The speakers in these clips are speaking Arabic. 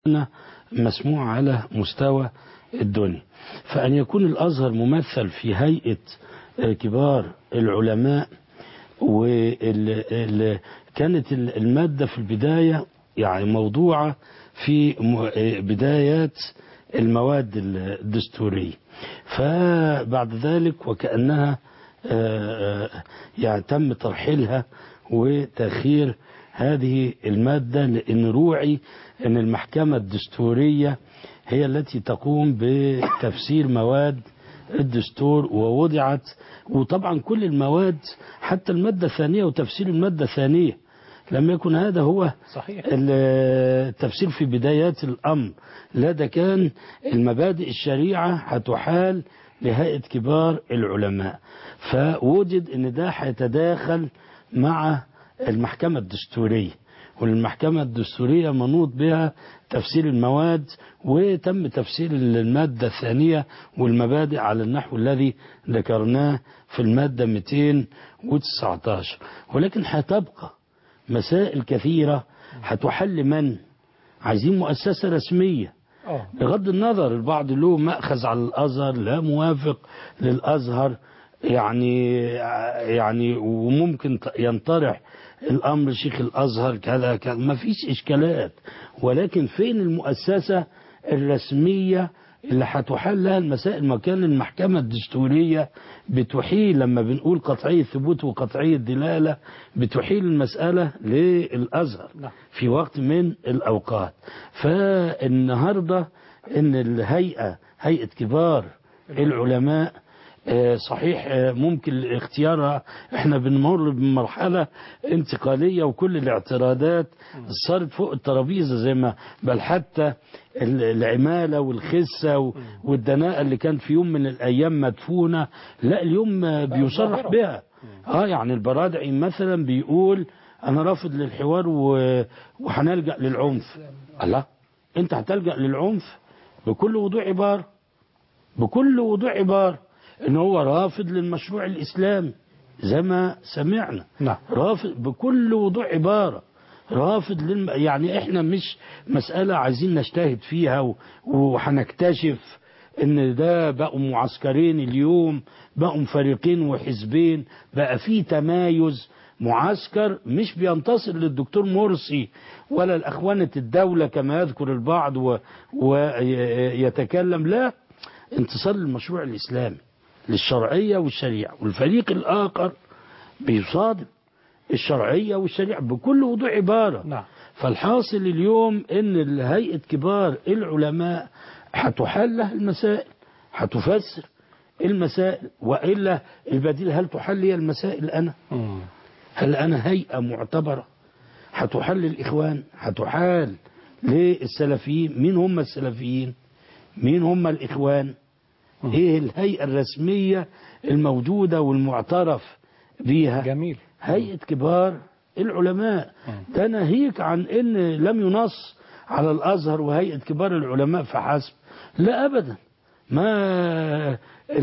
مسموع على مستوى الدنيا. فأن يكون الأزهر ممثل في هيئة كبار العلماء، وكانت المادة في البداية يعني موضوعة في بدايات المواد الدستورية، فبعد ذلك وكأنها يعني تم ترحيلها وتأخير هذه المادة، لأن روعي أن المحكمة الدستورية هي التي تقوم بتفسير مواد الدستور، ووضعت وطبعا كل المواد حتى المادة الثانية وتفسير المادة الثانية لم يكن هذا هو صحيح التفسير في بدايات الأمر. لا، ده كان المبادئ الشريعة هتحال لهيئة كبار العلماء، فوجد ان ده هيتداخل مع المحكمة الدستورية، والمحكمة الدستورية منوط بها تفسير المواد، وتم تفسير المادة الثانية والمبادئ على النحو الذي ذكرناه في المادة 219. ولكن هتبقى مسائل كثيرة هتحل من عايزين مؤسسة رسمية، بغض النظر البعض له مأخذ على الأزهر، لا موافق للأزهر، يعني وممكن ينطرح الأمر شيخ الأزهر كذا كذا، ما فيش إشكالات، ولكن فين المؤسسة الرسمية اللي هتحل لها المسائل؟ مكان المحكمة الدستورية بتحيل، لما بنقول قطعية ثبوت وقطعية دلالة بتحيل المسألة للأزهر في وقت من الأوقات. فالنهاردة إن هيئة كبار العلماء صحيح ممكن اختيارها، احنا بنمر بمرحلة انتقالية وكل الاعتراضات صارت فوق الترابيزة زي ما بل حتى العمالة والخسة والدناءة اللي كانت في يوم من الأيام مدفونة، لا اليوم بيصرح بها. يعني البرادعي مثلا بيقول أنا رافض للحوار وهنلجأ للعنف. الله، أنت هتلجأ للعنف بكل وضوح عبارة، بكل وضوح عبارة ان هو رافض للمشروع الاسلامي زي ما سمعنا. رافض بكل وضوح عبارة، رافض يعني احنا مش مسألة عايزين نجتهد فيها وهنكتشف ان ده بقوا معسكرين اليوم، بقوا فريقين وحزبين، بقى في تمايز. معسكر مش بينتصر للدكتور مرسي ولا الأخوانة الدولة كما يذكر البعض ويتكلم، لا، انتصار للمشروع الإسلامي، للشرعية والشريعة، والفريق الآخر بيصادم الشرعية والشريعة بكل وضوح عبارة. فالحاصل اليوم ان هيئة كبار العلماء هتحل لها المسائل، هتفسر المسائل، وإلا البديل هل تحل لي المسائل هل أنا هيئة معتبرة هتحل الإخوان، هتحال للسلفيين؟ مين هم السلفيين؟ مين هم الإخوان؟ ايه الهيئة الرسمية الموجودة والمعترف بيها؟ جميل. هيئة كبار العلماء. ده ناهيك عن ان لم ينص على الازهر وهيئة كبار العلماء فحسب، لا ابدا. ما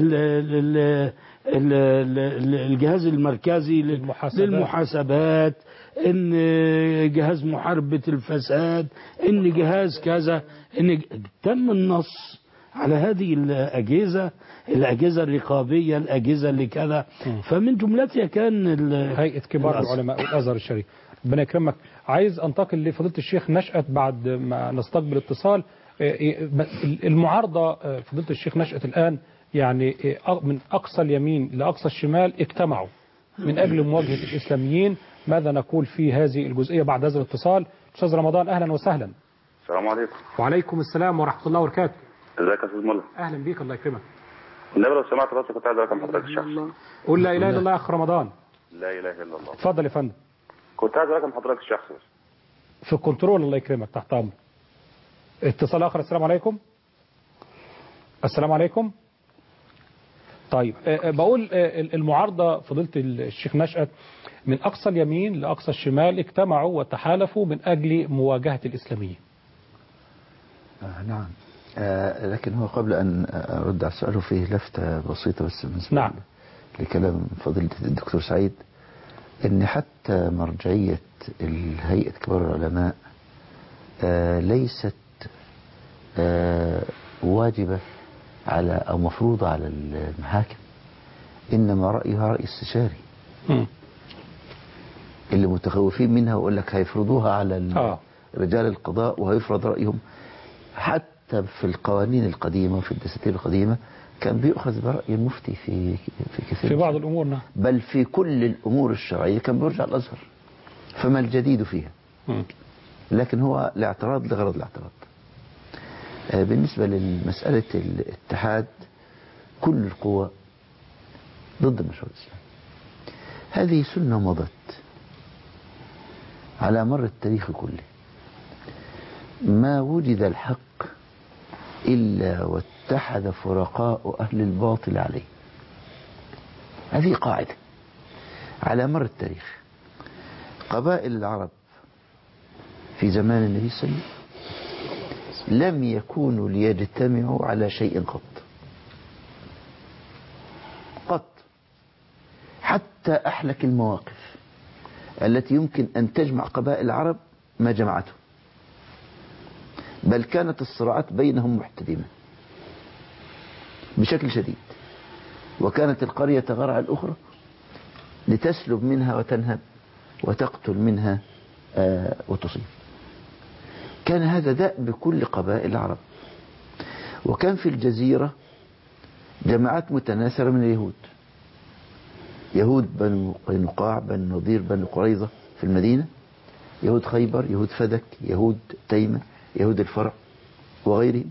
الجهاز المركزي للمحاسبات، ان جهاز محاربة الفساد، ان جهاز كذا، ان تم النص على هذه الأجهزة الرقابية، الأجهزة اللي كذا، فمن جملتها كان هيئة كبار العلماء والأزهر الشريف. ربنا يكرمك. عايز أنتقل لفضيلة الشيخ نشأت بعد ما نستقبل اتصال. المعارضة فضيلة الشيخ نشأت الآن يعني من أقصى اليمين لأقصى الشمال اجتمعوا من أجل مواجهة الإسلاميين. ماذا نقول في هذه الجزئية بعد هذا الاتصال؟ أستاذ رمضان أهلا وسهلا. السلام عليكم. وعليكم السلام ورحمة الله وبركاته. ازيك يا استاذ ملا؟ اهلا بيك، الله يكرمك. النبي لو سمعت بس كنت عايز ارقم حضرتك الشخصي. قول لا اله الا الله يا اخ رمضان. لا اله الا الله. اتفضل يا فندم. كنت عايز ارقم حضرتك الشخصي بس. في الكنترول، الله يكرمك، تحت امر. اتصال اخر. السلام عليكم. السلام عليكم. طيب بقول المعارضة فضيلة الشيخ نشأت من اقصى اليمين لاقصى الشمال اجتمعوا وتحالفوا من اجل مواجهة الاسلاميين. نعم. لكن هو قبل أن أرد على سؤاله فيه لفتة بسيطة بس بالنسبة لكلام فضيلة الدكتور سعيد، أن حتى مرجعية الهيئة كبار العلماء ليست واجبة على أو مفروضة على المحاكم، إنما رأيها رأي استشاري. اللي متخوفين منها ويقول لك هيفرضوها على رجال القضاء وهيفرض رأيهم. حتى في القوانين القديمة وفي الدساتير القديمة كان بيؤخذ برأي المفتي في كثير في بعض الأمور. نعم. بل في كل الأمور الشرعية كان بيرجع الأزهر. فما الجديد فيها؟ لكن هو الاعتراض لغرض الاعتراض. بالنسبة لمسألة الاتحاد، كل القوى ضد مشروع الإسلام. هذه سنة مضت على مر التاريخ كله. ما وجد الحق إلا واتحد فرقاء أهل الباطل عليه. هذه قاعدة على مر التاريخ. قبائل العرب في زمان النبي صلى الله عليه وسلم لم يكونوا ليجتمعوا على شيء قط. حتى أحلك المواقف التي يمكن أن تجمع قبائل العرب ما جمعتهم، بل كانت الصراعات بينهم محتدمة بشكل شديد، وكانت القرية تغار على الأخرى لتسلب منها وتنهب وتقتل منها وتصيب. كان هذا داء بكل قبائل العرب. وكان في الجزيرة جماعات متناثرة من اليهود، يهود بنو قينقاع، بنو نضير، بنو قريظة في المدينة، يهود خيبر، يهود فدك، يهود تيمة، يهود الفرع وغيرهم.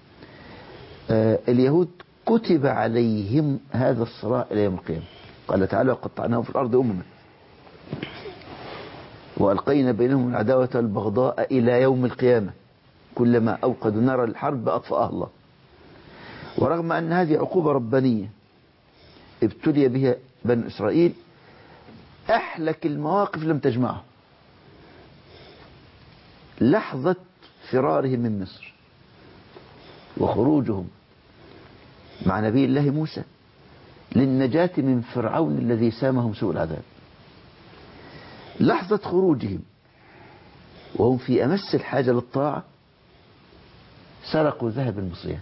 اليهود كتب عليهم هذا الصراع إلى يوم القيامة. قال تعالى: وقطعناهم في الأرض أمما وألقينا بينهم العداوة والبغضاء إلى يوم القيامة كلما أوقدوا نار الحرب أطفأها الله. ورغم أن هذه عقوبة ربانية ابتلي بها بنو إسرائيل، أحلك المواقف لم تجمعهم. لحظة فرارهم من مصر وخروجهم مع نبي الله موسى للنجاة من فرعون الذي سامهم سوء العذاب، لحظة خروجهم وهم في أمس الحاجة للطاعة سرقوا ذهب المصريات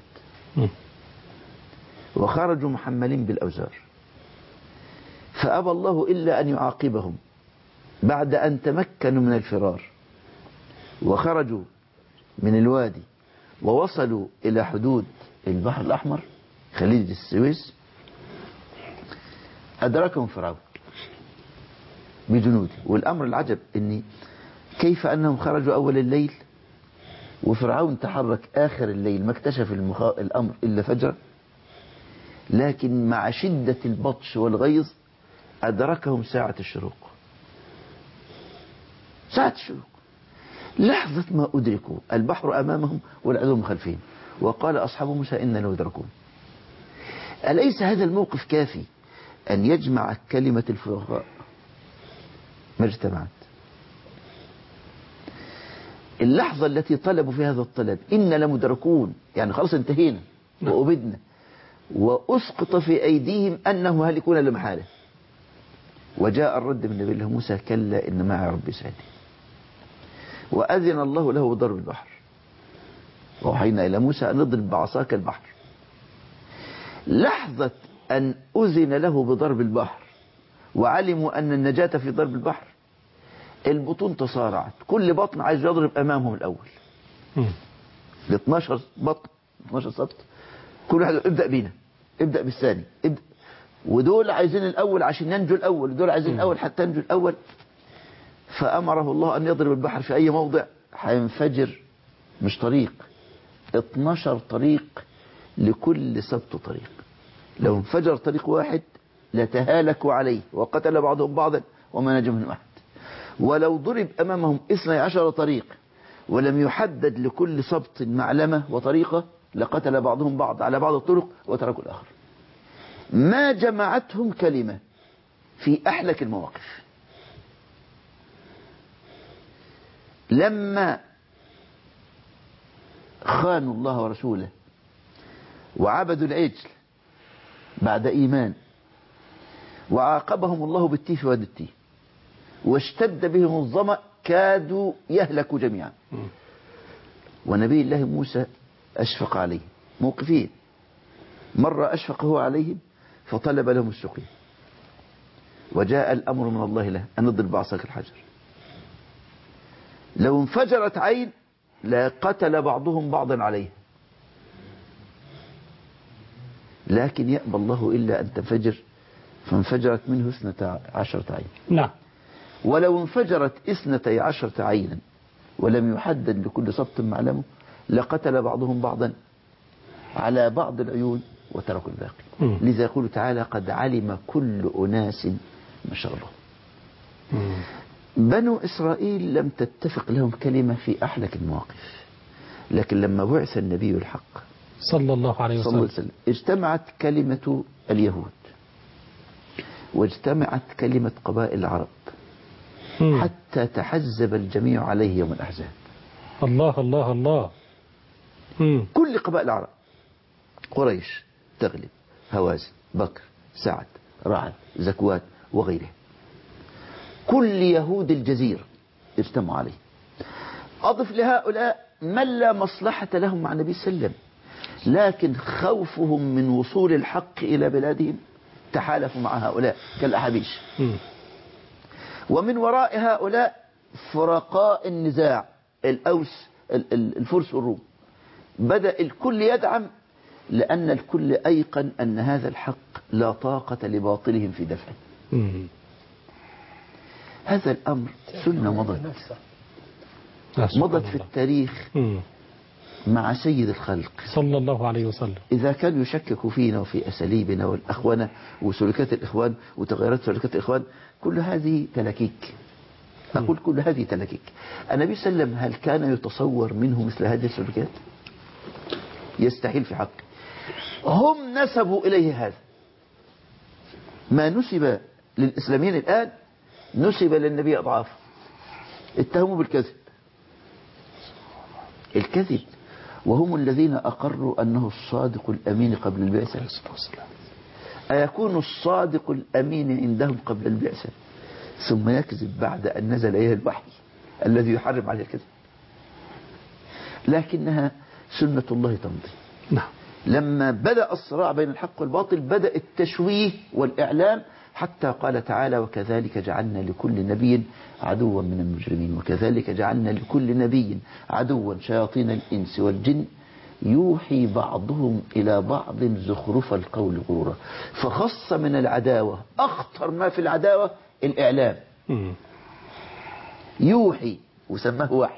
وخرجوا محملين بالأوزار، فأبى الله إلا أن يعاقبهم بعد أن تمكنوا من الفرار وخرجوا من الوادي ووصلوا إلى حدود البحر الأحمر خليج السويس. أدركهم فرعون بجنوده. والأمر العجب إن كيف أنهم خرجوا أول الليل وفرعون تحرك آخر الليل، ما اكتشف الأمر إلا فجر، لكن مع شدة البطش والغيظ أدركهم ساعة الشروق. ساعة الشروق، لحظة ما أدركوا البحر أمامهم والعدو من خلفهم، وقال أصحاب موسى إننا لمدركون. أليس هذا الموقف كافي أن يجمع كلمة الفرقاء؟ ما اجتمعت. اللحظة التي طلبوا في هذا الطلب إن لمدركون، يعني خلاص انتهينا وأبدنا، وأسقط في أيديهم أنهم هالكون لمحالة، وجاء الرد من نبي الله موسى: كلا إن معي ربي سيهدين. وأذن الله له بضرب البحر، ووحينا إلى موسى أن اضرب بعصاك البحر. لحظة أن أذن له بضرب البحر وعلموا أن النجاة في ضرب البحر، البطون تصارعت، كل بطن عايز يضرب أمامهم الأول. 12 بطن 12 سبط، كل واحد ابدأ بينا، ابدأ بالثاني، ابدأ. ودول عايزين الأول عشان ينجوا الأول، ودول عايزين الأول حتى ينجوا الأول. فأمره الله أن يضرب البحر في أي موضع هينفجر، مش طريق، 12 طريق لكل سبط طريق. لو انفجر طريق واحد لتهالكوا عليه وقتل بعضهم بعضا وما نجا منهم أحد. ولو ضرب أمامهم 12 طريق ولم يحدد لكل سبط معلمة وطريقة لقتل بعضهم بعض على بعض الطرق وتركوا الآخر. ما جمعتهم كلمة في أحلك المواقف. لما خانوا الله ورسوله وعبدوا العجل بعد إيمان، وعاقبهم الله بالتيه في وادي التيه، واشتد بهم الظمأ كادوا يهلكوا جميعا. ونبي الله موسى أشفق عليهم موقفين. مرة أشفق هو عليهم فطلب لهم السقيا، وجاء الأمر من الله له أن اضرب بعصاك الحجر. لو انفجرت عين لقتل بعضهم بعضا عليه، لكن يأبى الله إلا أن تنفجر، فانفجرت منه 12 عين. نعم. ولو انفجرت 12 عينا ولم يحدد لكل سبط معلمه لقتل بعضهم بعضا على بعض العيون وتركوا الباقي. لذا يقول تعالى قد علم كل أناس مشربهم. بنو إسرائيل لم تتفق لهم كلمة في أحلك المواقف، لكن لما بعث النبي الحق صلى الله عليه وسلم اجتمعت كلمة اليهود واجتمعت كلمة قبائل العرب حتى تحزب الجميع عليه يوم الأحزاب. الله الله الله. كل قبائل العرب، قريش، تغلب، هوازن، بكر، سعد، رعد، زكوات وغيره، كل يهود الجزيرة اجتمعوا عليه. أضف لهؤلاء من لا مصلحة لهم مع النبي صلى الله عليه وسلم، لكن خوفهم من وصول الحق إلى بلادهم تحالفوا مع هؤلاء كالأحابيش. ومن وراء هؤلاء فرقاء النزاع الأوس الفرس والروم، بدأ الكل يدعم لأن الكل أيقن أن هذا الحق لا طاقة لباطلهم في دفعه. هذا الأمر سنة مضت في التاريخ مع سيد الخلق صلى الله عليه وسلم. إذا كانوا يشككوا فينا وفي أساليبنا والأخوانة وسلوكات الإخوان وتغيرات سلوكات الإخوان، كل هذه تلكيك. أقول كل هذه تلكيك. النبي صلى الله عليه وسلم هل كان يتصور منه مثل هذه السلوكات؟ يستحيل في حقه. هم نسبوا إليه هذا ما نسب للإسلاميين الآن، نسب للنبي أضعاف. اتهموا بالكذب، الكذب، وهم الذين أقروا أنه الصادق الأمين قبل البعثة. أيكون الصادق الأمين عندهم قبل البعثة ثم يكذب بعد أن نزل إليه الوحي الذي يحرم عليه الكذب؟ لكنها سنة الله تمضي. نعم. لما بدأ الصراع بين الحق والباطل بدأ التشويه والإعلام، حتى قال تعالى وكذلك جعلنا لكل نبي عدوا من المجرمين وكذلك جعلنا لكل نبي عدوا شياطين الإنس والجن يوحي بعضهم إلى بعض زخرف القول غرورا. فخص من العداوة أخطر ما في العداوة الإعلام. يوحي وسماه وحي.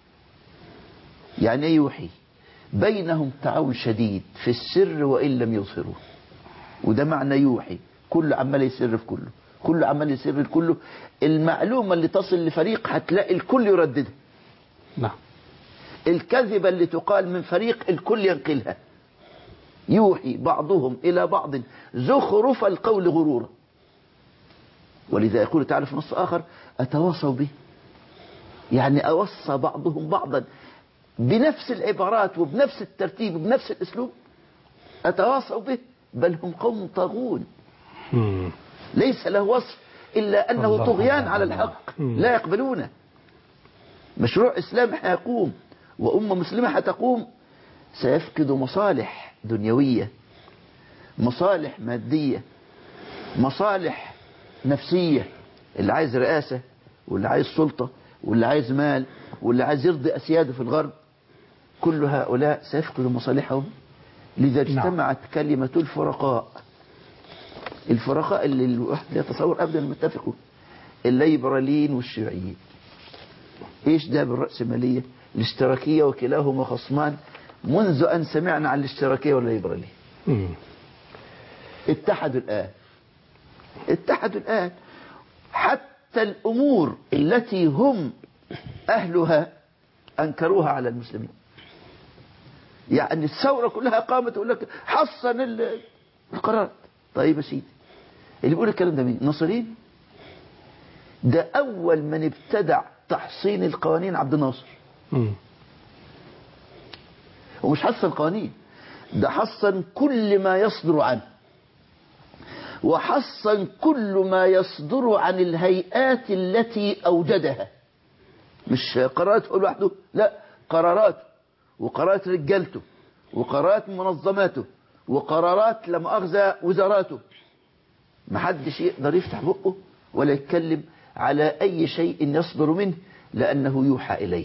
يعني يوحي بينهم تعاون شديد في السر وإن لم يظهروه، وده معنى يوحي. كل عمال يسر في كله، كل عمال يسر في كله. المعلومة اللي تصل لفريق هتلاقي الكل يرددها. نعم. الكذبة اللي تقال من فريق الكل ينقلها. يوحي بعضهم إلى بعض زخرف القول غرورا. ولذا يقول تعالى في نص آخر أتواصوا به، يعني أوصى بعضهم بعضا بنفس العبارات وبنفس الترتيب وبنفس الأسلوب. أتواصوا به بل هم قوم طاغون. ليس له وصف إلا أنه طغيان على الحق لا يقبلونه. مشروع إسلام حيقوم وأمة مسلمة حتقوم سيفقد مصالح دنيوية، مصالح مادية، مصالح نفسية. اللي عايز رئاسة واللي عايز سلطة واللي عايز مال واللي عايز يرضي أسياده في الغرب، كل هؤلاء سيفقدوا مصالحهم. لذا اجتمعت كلمة الفرقاء اللي الواحد لا يتصور أبدا متفقوا، الليبراليين والشيوعيين. إيش ده بالرأسمالية؟ الاشتراكية، وكلاهما خصمان منذ أن سمعنا عن الاشتراكية والليبرالية. اتحدوا الآن حتى الأمور التي هم أهلها أنكروها على المسلمين. يعني الثورة كلها قامت يقول لك حصن القرار. طيب يا سيدي، اللي بيقول الكلام ده مين؟ ناصرين؟ ده أول من ابتدع تحصين القوانين عبد الناصر. ومش حصن قوانين، ده حصن كل ما يصدر عنه، وحصن كل ما يصدر عن الهيئات التي أوجدها. مش قرارات لوحده، لا، قرارات وقرارات رجالته وقرارات منظماته وقرارات لا مؤاخذة وزاراته. محدش يقدر يفتح بقه ولا يتكلم على أي شيء يصدر منه لأنه يوحى إليه.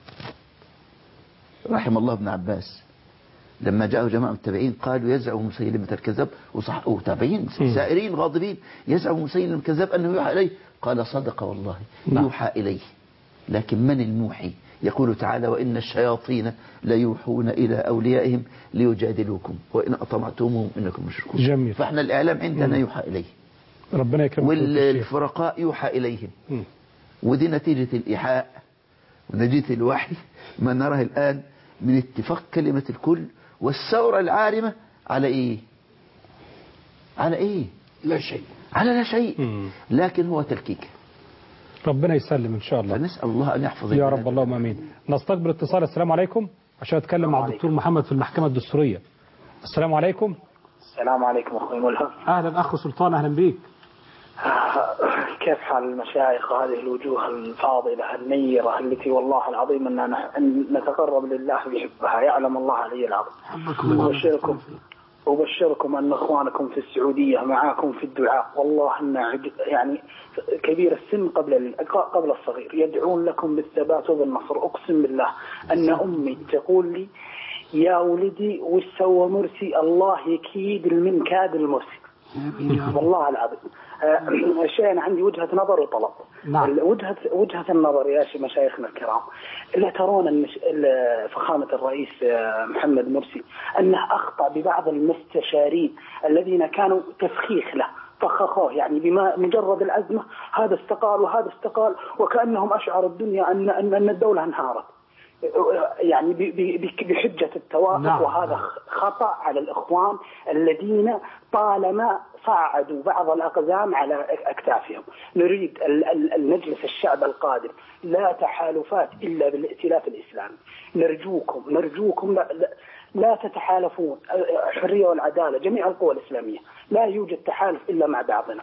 رحم الله ابن عباس لما جاءوا جماعة التابعين قالوا يزعم مسيلمة الكذاب وتابعين سائرين غاضبين يزعم مسيلمة الكذاب أنه يوحى إليه. قال صدق والله يوحى إليه، لكن من الموحي؟ يقول تعالى وإن الشياطين ليوحون إلى أوليائهم ليجادلوكم وإن أطمعتموهم إنكم مشركون. جميل. فإحنا الإعلام عندنا يوحى إليه، ربنا يكرمك. والفرقاء يوحى إليهم. ودي نتيجة الإيحاء ونتيجة الوحي ما نراه الآن من اتفاق كلمة الكل والثورة العارمة على إيه؟ على إيه؟ لا شيء، على لا شيء. لكن هو تلكيك. ربنا يسلم إن شاء الله. فنسأل الله أن يحفظ يا رب اللهم امين. نستقبل اتصال. السلام عليكم عشان اتكلم مع الدكتور محمد في المحكمة الدستورية. السلام عليكم. السلام عليكم اخوي ملهم. اهلا اخ سلطان، اهلا بيك. كيف حال المشايخ هذه الوجوه الفاضلة النيرة التي والله العظيم أننا نتقرب لله بحبها، يعلم الله علي العظيم. أبشركم أن إخوانكم في السعودية معاكم في الدعاء، والله أن يعني كبير السن قبل الصغير يدعون لكم بالثبات وبالنصر. أقسم بالله أن أمي تقول لي يا ولدي وش سوى مرسي، الله يكيد المنكاد المرسي. والله العظيم. شيء أنا عندي وجهة نظر وطلب. نعم. وجهة النظر يا مشايخنا الكرام، لا ترون أن فخامة الرئيس محمد مرسي أنه أخطأ ببعض المستشارين الذين كانوا تفخيخ له، فخخوه يعني بما مجرد الأزمة هذا استقال وهذا استقال، وكأنهم أشعروا الدنيا أن الدولة انهارت يعني بحجة التوافق. نعم. وهذا خطأ على الإخوان الذين طالما صعدوا بعض الأقزام على أكتافهم. نريد المجلس الشعب القادم لا تحالفات إلا بالائتلاف الإسلامي. نرجوكم لا تتحالفون. الحرية والعدالة جميع القوى الإسلامية، لا يوجد تحالف إلا مع بعضنا.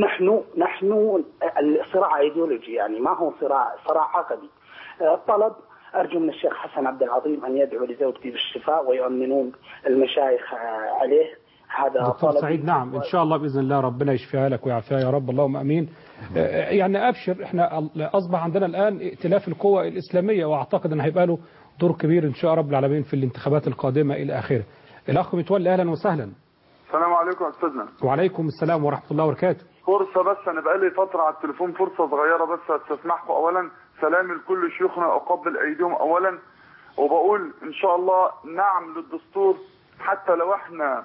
نحن الصراع ايديولوجي يعني ما هو صراع عقدي. طلب أرجو من الشيخ حسن عبد العظيم أن يدعو لزوجتي بالشفاء ويؤمنون المشايخ عليه. هذا دكتور سعيد. نعم إن شاء الله بإذن الله ربنا يشفيها لك ويعافيها يا رب اللهم أمين. يعني أبشر، إحنا أصبح عندنا الآن ائتلاف القوى الإسلامية، وأعتقد أن هيبقى له دور كبير إن شاء رب العالمين في الانتخابات القادمة إلى آخره. الأخ متولي أهلا وسهلا. السلام عليكم أستاذنا. وعليكم السلام ورحمة الله وبركاته. فرصة بس أنا بقالي فترة على التليفون، فرصة صغيرة بس أستسمحكم. أولا سلامي لكل شيوخنا، أقبل أيديهم أولا، وبقول إن شاء الله نعم للدستور حتى لو احنا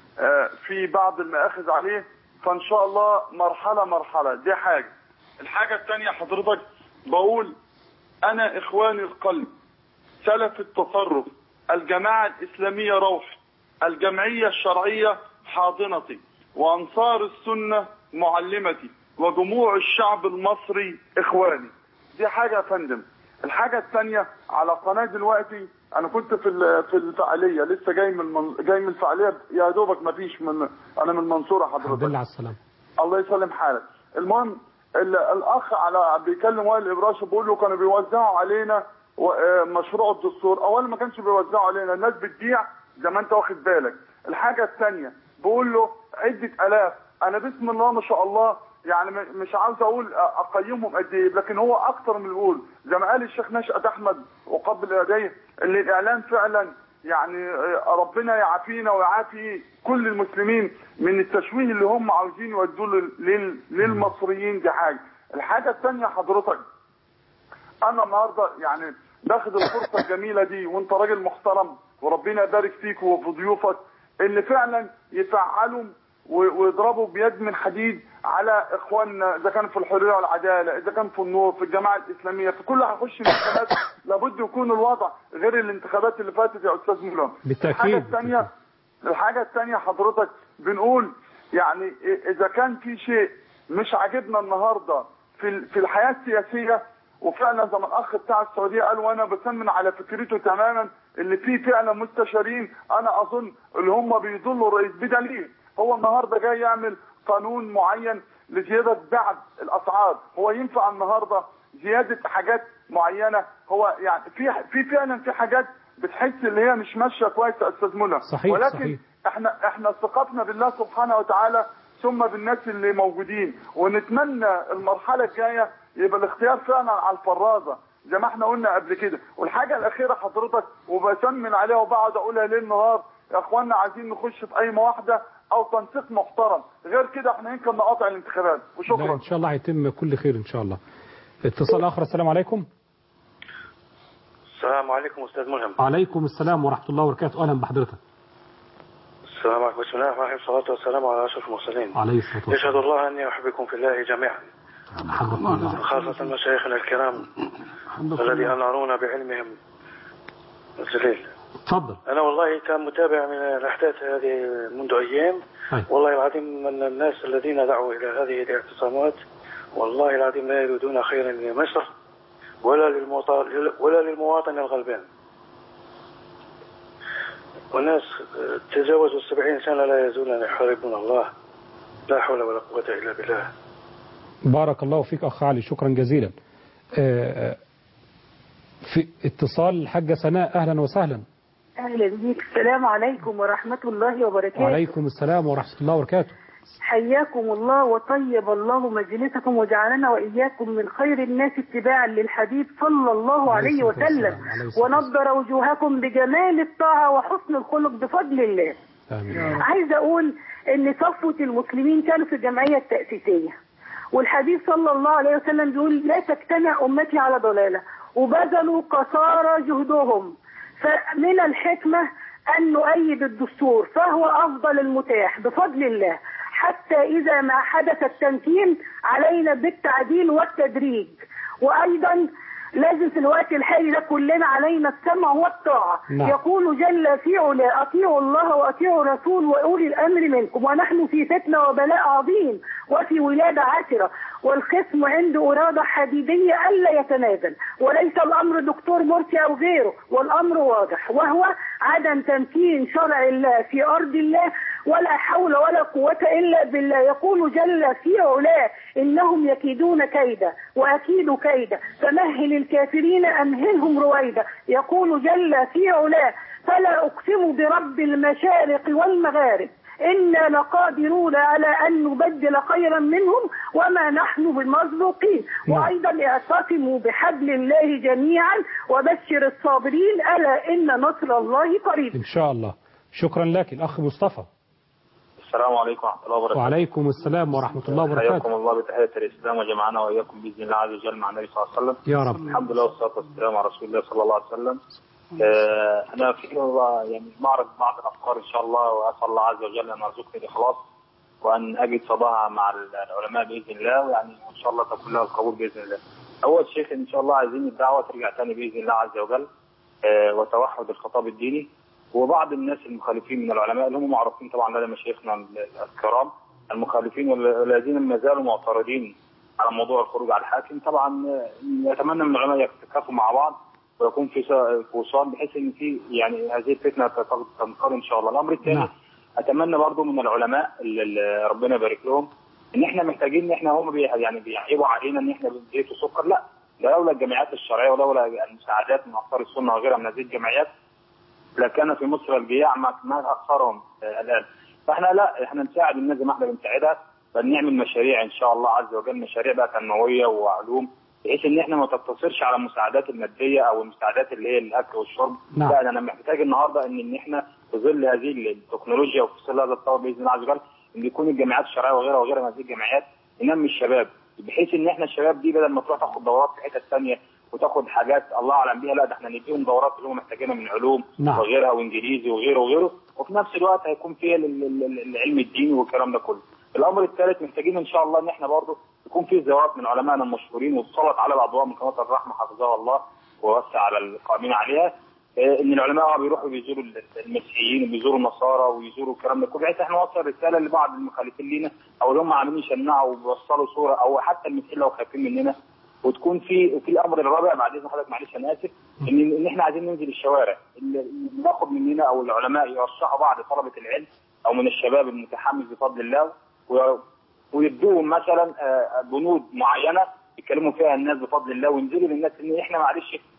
في بعض المآخذ عليه، فإن شاء الله مرحلة. دي حاجة. الحاجة الثانية حضرتك بقول أنا إخواني القلب سلف التصرف، الجماعة الإسلامية روحي، الجمعية الشرعية حاضنتي، وأنصار السنة معلمتي، وجموع الشعب المصري إخواني. دي حاجة يا فندم. الحاجة الثانية على قناة دلوقتي، أنا كنت في الفعالية، لسه جاي من الفعالية يا دوبك ما فيش أنا من المنصورة حضرتك. الحمد لله على السلامة. الله يسلم حالك. المهم الأخ بيكلم وائل الإبراشي بيقول له كانوا بيوزعوا علينا مشروع الدستور. أولا ما كانش بيوزعوا علينا، الناس بتبيع زي ما أنت واخد بالك. الحاجة الثانية بقول له عدة آلاف، أنا بسم الله ما شاء الله يعني مش عاوز أقول أقيمهم قد إيه، لكن هو أكتر من بيقول زي ما قال الشيخ نشأت أحمد وقبل يديه اللي الإعلام فعلا يعني ربنا يعافينا ويعافي كل المسلمين من التشويه اللي هم عاوزين يودوه للمصريين. دي حاجة. الحاجة الثانية حضرتك، أنا النهاردة يعني باخد الفرصة الجميلة دي، وأنت راجل محترم وربنا يبارك فيك وفي ضيوفك، اللي فعلا يفعلوا ويضربوا بيد من حديد على اخواننا، اذا كان في الحريه والعداله، اذا كان في النور، في الجماعه الاسلاميه، في كل هيخش انتخابات لابد يكون الوضع غير الانتخابات اللي فاتت يا استاذ ملهم. بالتاكيد. الحاجه الثانيه حضرتك بنقول يعني اذا كان في شيء مش عاجبنا النهارده في الحياه السياسيه، وفعلا زي ما الاخ بتاع السعوديه قال وانا بسمن على فكرته تماما، اللي فيه فعلا مستشارين انا اظن اللي هم بيضلوا الرئيس، بدليل هو النهارده جاي يعمل قانون معين لزياده بعض الاسعار. هو ينفع النهارده زياده حاجات معينه؟ هو يعني في فعلا في حاجات بتحس ان هي مش ماشيه كويس يا استاذ منى. صحيح، ولكن صحيح. احنا ثقتنا بالله سبحانه وتعالى ثم بالناس اللي موجودين، ونتمنى المرحله الجايه يبقى الاختيار فعلا على الفرازه زي ما احنا قلنا قبل كده. والحاجه الاخيره حضرتك وبسمن عليها وبقعد اقولها ليل نهار، يا اخوانا عايزين نخش في قايمه واحده او تنسيق محترم، غير كده احنا يمكن نقاطع الانتخابات. لا، وشكرا. ان شاء الله هيتم كل خير ان شاء الله. اتصال اخر. السلام عليكم. السلام عليكم أستاذ ملهم. وعليكم السلام ورحمة الله وبركاته. أهلا بحضرتك. السلام عليكم. بسم الله الرحمن الرحيم. الصلاة والسلام على أشرف المرسلين. عليه الصلاة والسلام. يشهد الله أني أحبكم في الله جميعا، خاصة مشايخنا الكرام الذي أنارونا بعلمهم الجليل. تفضل. أنا والله كان متابع من الأحداث هذه منذ أيام. والله العظيم من الناس الذين دعوا إلى هذه الاعتصامات والله العظيم لا يريدون خيرا لمصر ولا للمواطن الغلبان. والناس تجاوزوا 70 سنة لا يزولون يحاربون الله، لا حول ولا قوة إلا بالله. بارك الله فيك أخ علي، شكرا جزيلا. في اتصال الحاجة سناء. أهلا وسهلا. أهلا بك. السلام عليكم ورحمة الله وبركاته. وعليكم السلام ورحمة الله وبركاته. حياكم الله وطيب الله مجلسكم وجعلنا وإياكم من خير الناس اتباعا للحبيب صلى الله عليه وسلم، ونضر وجوهكم بجمال الطاعة وحسن الخلق بفضل الله. آمين. عايزة أقول إن صفوة المسلمين كانوا في الجمعية التأسيسية، والحبيب صلى الله عليه وسلم بيقول لا تجتمع أمتي على ضلالة، وبذلوا قصارى جهدهم. فمن الحكمة أن نؤيد الدستور، فهو أفضل المتاح بفضل الله، حتى إذا ما حدث التمكين علينا بالتعديل والتدريج. وأيضا لازم في الوقت الحالي ده كلنا علينا السمع والطاعة. نعم. يقول جل في علا أطيعوا الله وأطيعوا الرسول وأولي الأمر منكم، ونحن في فتنة وبلاء عظيم وفي ولادة عسرة، والقسم عند إرادة حديدية ألا يتنازل، وليس الأمر دكتور مرسي أو غيره، والأمر واضح وهو عدم تمكين شرع الله في أرض الله، ولا حول ولا قوة إلا بالله. يقول جل في علاه إنهم يكيدون كيدا وأكيد كيدا فمهل الكافرين أمهلهم رويدا. يقول جل في علاه فلا أقسم برب المشارق والمغارب إنا لقادرون على أن نبدل خيرا منهم وما نحن بمرزوقين. وأيضا اعتصموا بحبل الله جميعا وبشر الصابرين ألا إن نصر الله قريب. إن شاء الله. شكرا لك. الأخ مصطفى. السلام عليكم ورحمة الله وبركاته. وعليكم السلام ورحمة الله وبركاته. حياكم الله بتحية الإسلام وجمعنا وإياكم بإذن الله عز وجل مع النبي صلى الله عليه وسلم. يا رب. الحمد لله والصلاة والسلام على رسول الله صلى الله عليه وسلم. أنا في يعني معرض بعض الأفكار إن شاء الله، وأسأل الله عز وجل أن يرزقني الإخلاص وأن أجد صداها مع العلماء بإذن الله، ويعني إن شاء الله تكون لها القبول بإذن الله. أول شيخ إن شاء الله عايزين الدعوة ترجع تاني بإذن الله عز وجل، وتوحد الخطاب الديني. وبعض الناس المخالفين من العلماء اللي هم معروفين طبعا لدى مشايخنا الكرام المخالفين والذين ما زالوا معترضين على موضوع الخروج على الحاكم، طبعا نتمنى من العلماء يتكاتفوا مع بعض ويكون في وصال بحيث ان في يعني هذه الفتنه تنقضي ان شاء الله. الامر الثاني اتمنى برضو من العلماء اللي ربنا يبارك لهم ان احنا محتاجين ان احنا هم يعني بيعيبوا علينا ان احنا بنزيد وسكر، لا، لولا الجمعيات الشرعيه ولولا المساعدات من انصار السنه وغيرها من هذه الجمعيات لكان في مصر الجياع ما اكثرهم الان. فاحنا لا، احنا نساعد الناس زي ما احنا بنساعدها، بل نعمل مشاريع ان شاء الله عز وجل، مشاريع بقى تنمويه وعلوم، بحيث ان احنا ما تقتصرش على المساعدات الماديه او المساعدات اللي هي الاكل والشرب. لا، انا محتاج النهارده ان احنا في ظل هذه التكنولوجيا وفي ظل هذا التطور باذن الله عز وجل ان يكون الجامعات الشرعيه وغيرها من هذه الجامعات ننمي الشباب، بحيث ان احنا الشباب دي بدل ما تروح تاخد دورات في حته ثانيه وتاخد حاجات الله اعلم بيها، لا، ده احنا نديهم دورات اللي هم محتاجينها من علوم وغيرها وانجليزي وغيره، وفي نفس الوقت هيكون فيها العلم الديني والكلام ده كله. الامر الثالث محتاجين ان شاء الله ان احنا برضه يكون في زيارات من علمائنا المشهورين وتسلط على الاضواء من قناه الرحمه حفظها الله ووسع على القائمين عليها، ان العلماء بيروحوا بيزوروا المسيحيين وبيزوروا النصارى ويزوروا الكلام ده كله، بحيث احنا نوصل رساله لبعض المخالفين لينا او اللي هم عاملين يشنعوا وبيوصلوا صوره، او حتى المسيحيين لو خايفين مننا. وتكون في الامر الرابع بعد اذن حضرتك معلش انا اسف، ان احنا عايزين ننزل الشوارع، ناخد مننا او العلماء يرشحوا بعض طلبه العلم او من الشباب المتحمس بفضل الله ويدوهم مثلا بنود معينه يتكلموا فيها الناس بفضل الله، وينزلوا للناس ان احنا معلش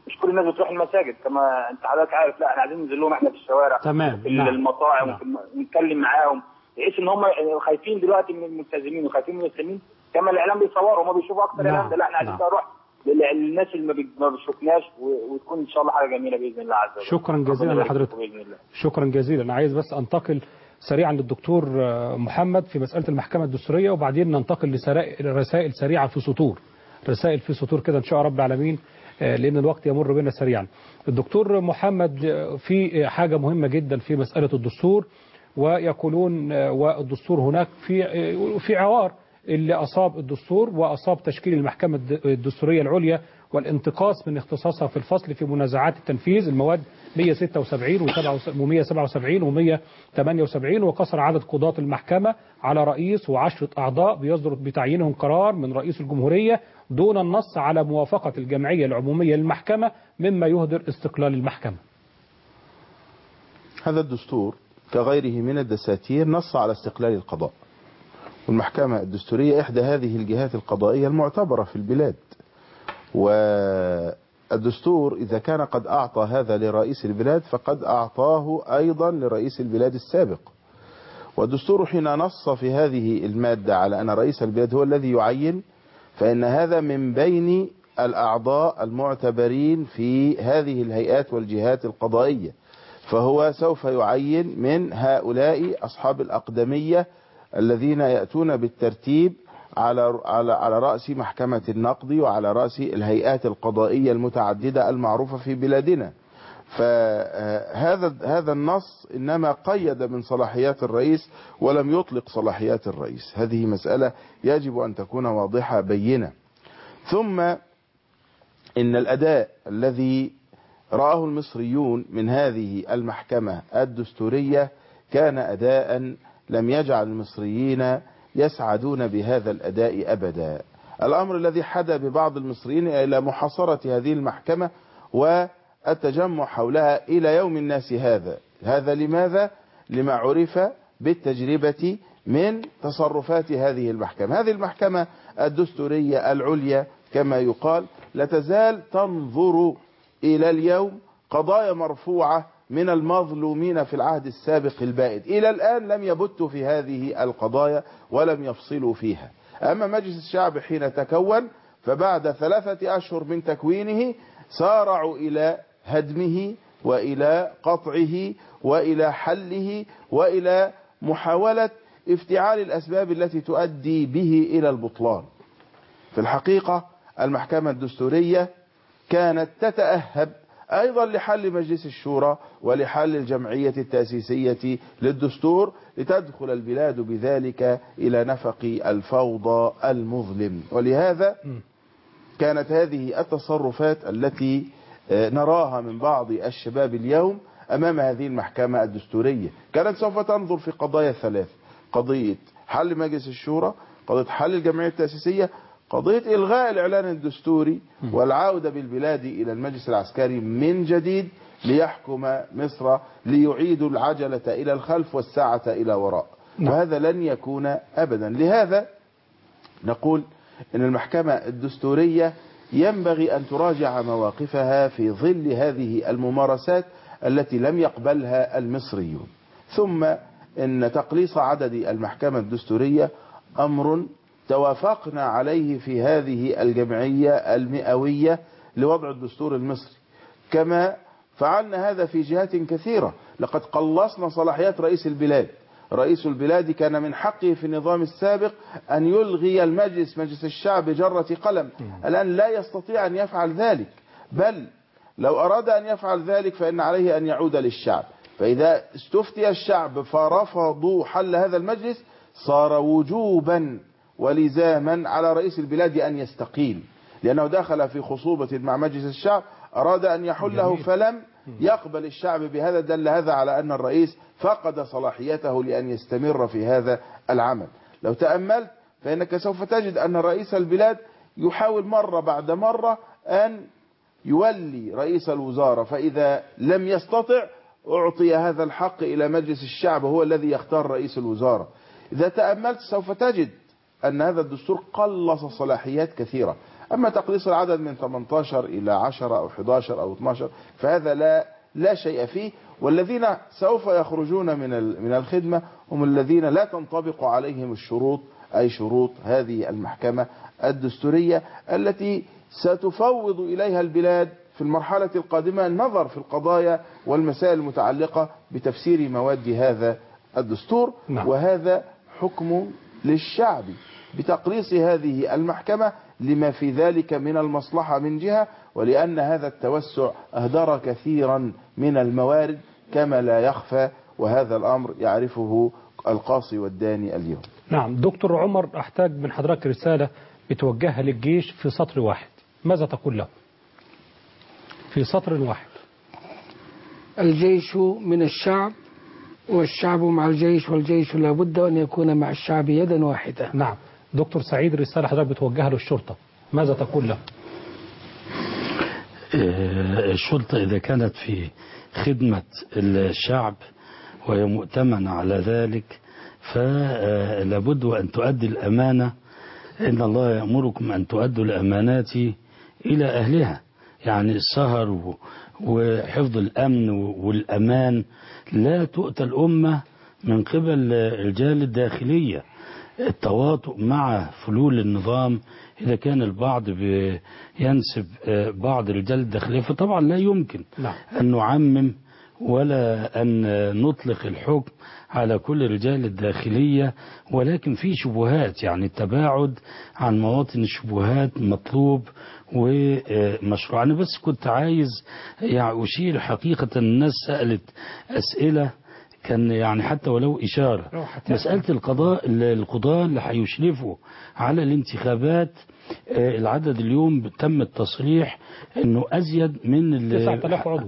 مش كل الناس بتروح المساجد كما انت حضرتك عارف. لا احنا عايزين ننزل لهم احنا في الشوارع، تمام، في نعم. المطاعم، نعم. ونتكلم معاهم، بحيث ان هم خايفين دلوقتي من الملتزمين وخايفين من المسلمين كما الاعلام بيصوروا، هم بيشوفوا اكتر نعم. اعلام ده. لا احنا عايزين نعم. نروح للناس اللي ما بيشوفناش، وتكون ان شاء الله حاجه جميله باذن الله عز وجل. شكرا جزيلا لحضرتك. شكرا جزيلا. انا عايز بس انتقل سريعا للدكتور محمد في مسألة المحكمة الدستورية، وبعدين ننتقل لرسائل سريعة في سطور، رسائل في سطور كده إن شاء رب العالمين، لأن الوقت يمر بنا سريعا. الدكتور محمد، في حاجة مهمة جدا في مسألة الدستور، ويقولون والدستور هناك في عوار اللي أصاب الدستور وأصاب تشكيل المحكمة الدستورية العليا والانتقاص من اختصاصها في الفصل في منازعات التنفيذ، المواد 176 و177 و178، وقصر عدد قضاة المحكمة على رئيس و10 أعضاء بيصدر بتعيينهم قرار من رئيس الجمهورية دون النص على موافقة الجمعية العمومية للمحكمة، مما يهدر استقلال المحكمة. هذا الدستور كغيره من الدساتير نص على استقلال القضاء، والمحكمة الدستورية إحدى هذه الجهات القضائية المعتبرة في البلاد. والدستور إذا كان قد أعطى هذا لرئيس البلاد فقد أعطاه أيضا لرئيس البلاد السابق. والدستور حين نص في هذه المادة على أن رئيس البلاد هو الذي يعين، فإن هذا من بين الأعضاء المعتبرين في هذه الهيئات والجهات القضائية، فهو سوف يعين من هؤلاء أصحاب الأقدمية الذين يأتون بالترتيب على رأس محكمة النقض وعلى رأس الهيئات القضائية المتعددة المعروفة في بلادنا. فهذا النص إنما قيد من صلاحيات الرئيس ولم يطلق صلاحيات الرئيس. هذه مسألة يجب أن تكون واضحة بينة. ثم إن الأداء الذي رآه المصريون من هذه المحكمة الدستورية كان أداء لم يجعل المصريين يسعدون بهذا الأداء أبدا. الأمر الذي حدا ببعض المصريين إلى محاصرة هذه المحكمة والتجمع حولها إلى يوم الناس هذا لماذا؟ لما عرف بالتجربة من تصرفات هذه المحكمة. هذه المحكمة الدستورية العليا كما يقال لا تزال تنظر إلى اليوم قضايا مرفوعة من المظلومين في العهد السابق البائد، إلى الآن لم يبتوا في هذه القضايا ولم يفصلوا فيها. أما مجلس الشعب حين تكون فبعد 3 أشهر من تكوينه سارعوا إلى هدمه وإلى قطعه وإلى حله وإلى محاولة افتعال الأسباب التي تؤدي به إلى البطلان. في الحقيقة المحكمة الدستورية كانت تتأهب أيضا لحل مجلس الشورى ولحل الجمعية التأسيسية للدستور لتدخل البلاد بذلك إلى نفق الفوضى المظلم. ولهذا كانت هذه التصرفات التي نراها من بعض الشباب اليوم أمام هذه المحكمة الدستورية كانت سوف تنظر في قضايا 3: قضية حل مجلس الشورى، قضية حل الجمعية التأسيسية، قضية إلغاء الإعلان الدستوري والعودة بالبلاد إلى المجلس العسكري من جديد ليحكم مصر، ليعيد العجلة إلى الخلف والساعة إلى وراء. وهذا لن يكون أبدا. لهذا نقول إن المحكمة الدستورية ينبغي أن تراجع مواقفها في ظل هذه الممارسات التي لم يقبلها المصريون. ثم إن تقليص عدد المحكمة الدستورية أمر توافقنا عليه في هذه الجمعية المئوية لوضع الدستور المصري، كما فعلنا هذا في جهات كثيرة. لقد قلصنا صلاحيات رئيس البلاد. رئيس البلاد كان من حقه في النظام السابق أن يلغي مجلس الشعب جرة قلم. الآن لا يستطيع أن يفعل ذلك، بل لو أراد أن يفعل ذلك فإن عليه أن يعود للشعب. فإذا استفتي الشعب فرفضوا حل هذا المجلس صار وجوبا ولزاما على رئيس البلاد أن يستقيل، لأنه دخل في خصوبة مع مجلس الشعب، أراد أن يحله فلم يقبل الشعب بهذا. دل هذا على أن الرئيس فقد صلاحيته لأن يستمر في هذا العمل. لو تأملت فإنك سوف تجد أن رئيس البلاد يحاول مرة بعد مرة أن يولي رئيس الوزارة، فإذا لم يستطع أعطي هذا الحق إلى مجلس الشعب هو الذي يختار رئيس الوزارة. إذا تأملت سوف تجد أن هذا الدستور قلص صلاحيات كثيرة. أما تقليص العدد من 18 إلى 10 أو 11 أو 12 فهذا لا شيء فيه. والذين سوف يخرجون من الخدمة هم الذين لا تنطبق عليهم الشروط، أي شروط هذه المحكمة الدستورية التي ستفوض إليها البلاد في المرحلة القادمة النظر في القضايا والمسائل المتعلقة بتفسير مواد هذا الدستور. وهذا حكم للشعب بتقليص هذه المحكمة لما في ذلك من المصلحة من جهة، ولأن هذا التوسع أهدر كثيرا من الموارد كما لا يخفى، وهذا الأمر يعرفه القاصي والداني اليوم. نعم دكتور عمر، أحتاج من حضرتك رسالة بتوجهها للجيش في سطر واحد، ماذا تقول له في سطر واحد؟ الجيش من الشعب والشعب مع الجيش، والجيش لابد أن يكون مع الشعب يدا واحدة. نعم دكتور سعيد، رسالة حضرتك بتوجهها للشرطة، ماذا تقول له؟ الشرطة إذا كانت في خدمة الشعب وهي مؤتمنة على ذلك فلابد أن تؤدي الأمانة. إن الله يأمركم أن تؤدوا الأمانات إلى أهلها، يعني السهر وحفظ الأمن والأمان لا تؤتى الأمة من قبل الرجال الداخلية. التواطؤ مع فلول النظام إذا كان البعض ينسب بعض الرجال الداخلية فطبعا لا يمكن أن نعمم ولا أن نطلق الحكم على كل رجال الداخلية، ولكن في شبهات، يعني التباعد عن مواطن الشبهات مطلوب ومشروع. أنا بس كنت عايز يعني أشير حقيقة، الناس سألت أسئلة كان يعني حتى ولو إشارة. مسألة القضاء اللي هيشرفوا على الانتخابات، العدد اليوم تم التصريح انه ازيد من 9000 عضو،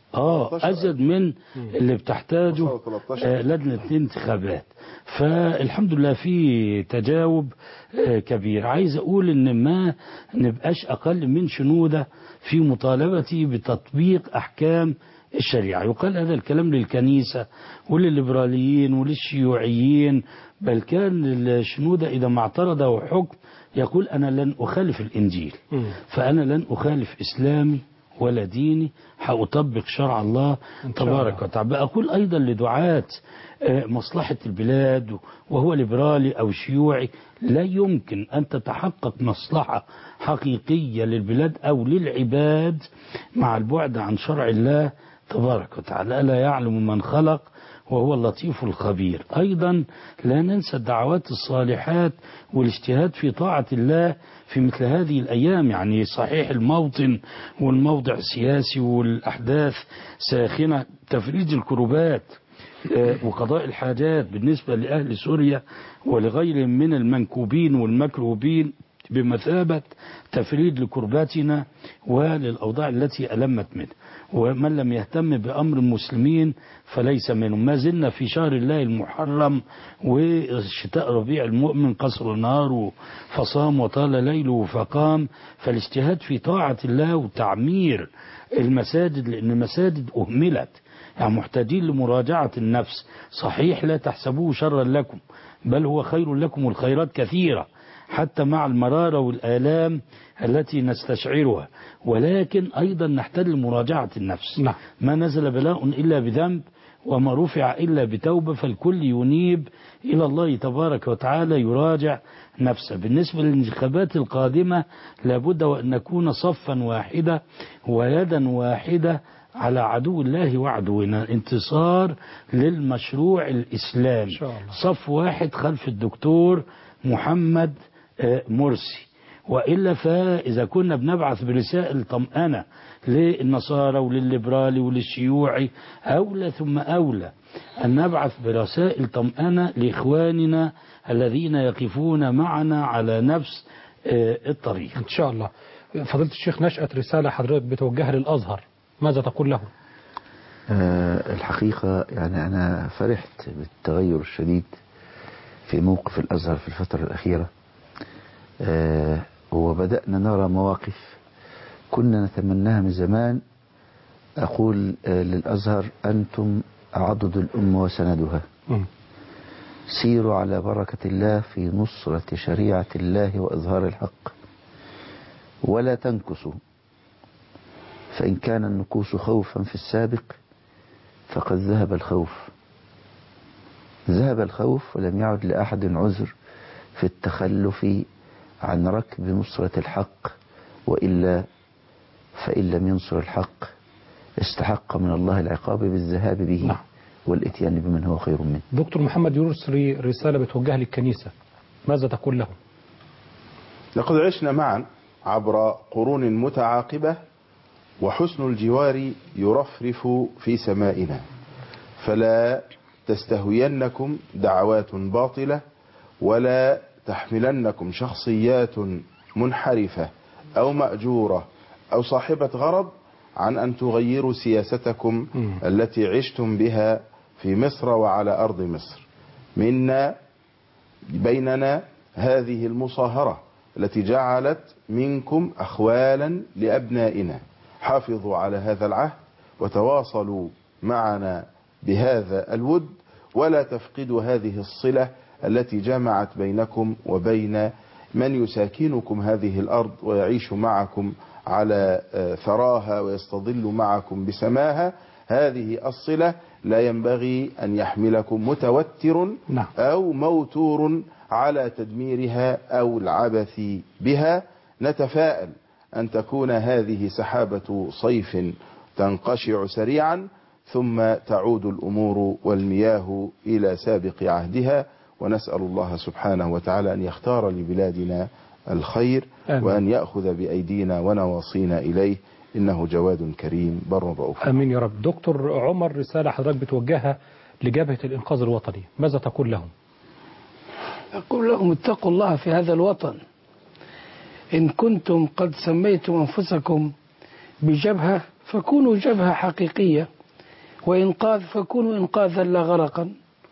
ازيد من اللي بتحتاجه لجنة الانتخابات. فالحمد لله في تجاوب كبير. عايز اقول ان ما نبقاش اقل من شنودة في مطالبتي بتطبيق احكام الشريعة. يقال هذا الكلام للكنيسة وللليبراليين وللشيوعيين، بل كان الشنودة إذا ما اعترضه حكم يقول أنا لن أخالف الإنجيل، فأنا لن أخالف إسلامي ولا ديني، هأطبق شرع الله تبارك وتعالى. أقول أيضا لدعاة مصلحة البلاد وهو ليبرالي أو شيوعي، لا يمكن أن تتحقق مصلحة حقيقية للبلاد أو للعباد مع البعد عن شرع الله تبارك وتعالى. لا يعلم من خلق وهو اللطيف الخبير. أيضا لا ننسى الدعوات الصالحات والاجتهاد في طاعة الله في مثل هذه الأيام. يعني صحيح الموطن والموضع السياسي والأحداث ساخنة، تفريج الكروبات وقضاء الحاجات بالنسبة لأهل سوريا ولغيرهم من المنكوبين والمكروبين بمثابة تفريج لكرباتنا وللأوضاع التي ألمت منه. ومن لم يهتم بأمر المسلمين فليس منهم. ما زلنا في شهر الله المحرم، والشتاء ربيع المؤمن قصر النهار فصام وطال ليله فقام. فالاجتهاد في طاعة الله وتعمير المساجد، لأن المساجد أهملت، يعني محتاجين لمراجعة النفس. صحيح لا تحسبوه شرا لكم بل هو خير لكم، والخيرات كثيرة حتى مع المرارة والآلام التي نستشعرها، ولكن أيضا نحتاج لمراجعة النفس. ما نزل بلاء إلا بذنب وما رفع إلا بتوبة، فالكل ينيب إلى الله تبارك وتعالى يراجع نفسه. بالنسبة للانتخابات القادمة لابد وأن نكون صفا واحدة ويدا واحدة على عدو الله وعدونا، انتصار للمشروع الإسلامي، صف واحد خلف الدكتور محمد مرسي. وإلا فإذا كنا بنبعث برسائل طمأنة للنصارى وللليبرالي وللشيوعي، أولى ثم أولى أن نبعث برسائل طمأنة لإخواننا الذين يقفون معنا على نفس الطريق إن شاء الله. فضيلة الشيخ نشأت، رسالة حضرتك بتوجهها للأزهر، ماذا تقول له؟ الحقيقة يعني أنا فرحت بالتغير الشديد في موقف الأزهر في الفترة الأخيرة، وبدأنا نرى مواقف كنا نتمناها من زمان. أقول للأزهر أنتم عضد الأمة وسندها، سيروا على بركة الله في نصرة شريعة الله وإظهار الحق. ولا تنكسوا، فإن كان النكوس خوفا في السابق فقد ذهب الخوف. ذهب الخوف ولم يعد لأحد عذر في التخلف عن ركب نصرة الحق، وإلا فإن لم ينصر الحق استحق من الله العقاب بالذهاب به والإتيان بمن هو خير منه. دكتور محمد يرسل رسالة بتوجه للكنيسة، ماذا تقول لهم؟ لقد عشنا معا عبر قرون متعاقبة وحسن الجوار يرفرف في سمائنا، فلا تستهوينكم دعوات باطلة ولا تحملنكم شخصيات منحرفة أو مأجورة أو صاحبة غرض عن أن تغيروا سياستكم التي عشتم بها في مصر وعلى أرض مصر. منا بيننا هذه المصاهرة التي جعلت منكم أخوالا لأبنائنا. حافظوا على هذا العهد وتواصلوا معنا بهذا الود، ولا تفقدوا هذه الصلة التي جمعت بينكم وبين من يساكنكم هذه الأرض ويعيش معكم على ثراها ويستظل معكم بسماها. هذه الصلة لا ينبغي أن يحملكم متوتر أو موتور على تدميرها أو العبث بها. نتفائل أن تكون هذه سحابة صيف تنقشع سريعا، ثم تعود الأمور والمياه إلى سابق عهدها، ونسأل الله سبحانه وتعالى أن يختار لبلادنا الخير وأن يأخذ بأيدينا ونواصينا إليه، إنه جواد كريم بر رؤوف. آمين يا رب. دكتور عمر، رسالة حضرتك بتوجهها لجبهة الإنقاذ الوطني، ماذا تقول لهم؟ أقول لهم اتقوا الله في هذا الوطن. إن كنتم قد سميتم أنفسكم بجبهة فكونوا جبهة حقيقية، وإنقاذ فكونوا إنقاذا لا غرقا.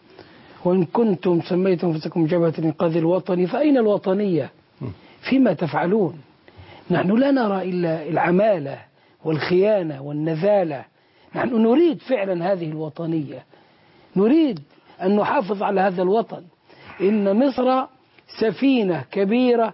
وإن كنتم سميتم أنفسكم جبهة الإنقاذ الوطني فأين الوطنية فيما تفعلون؟ نحن لا نرى إلا العمالة والخيانة والنذالة. نحن نريد فعلا هذه الوطنية، نريد أن نحافظ على هذا الوطن. إن مصر سفينة كبيرة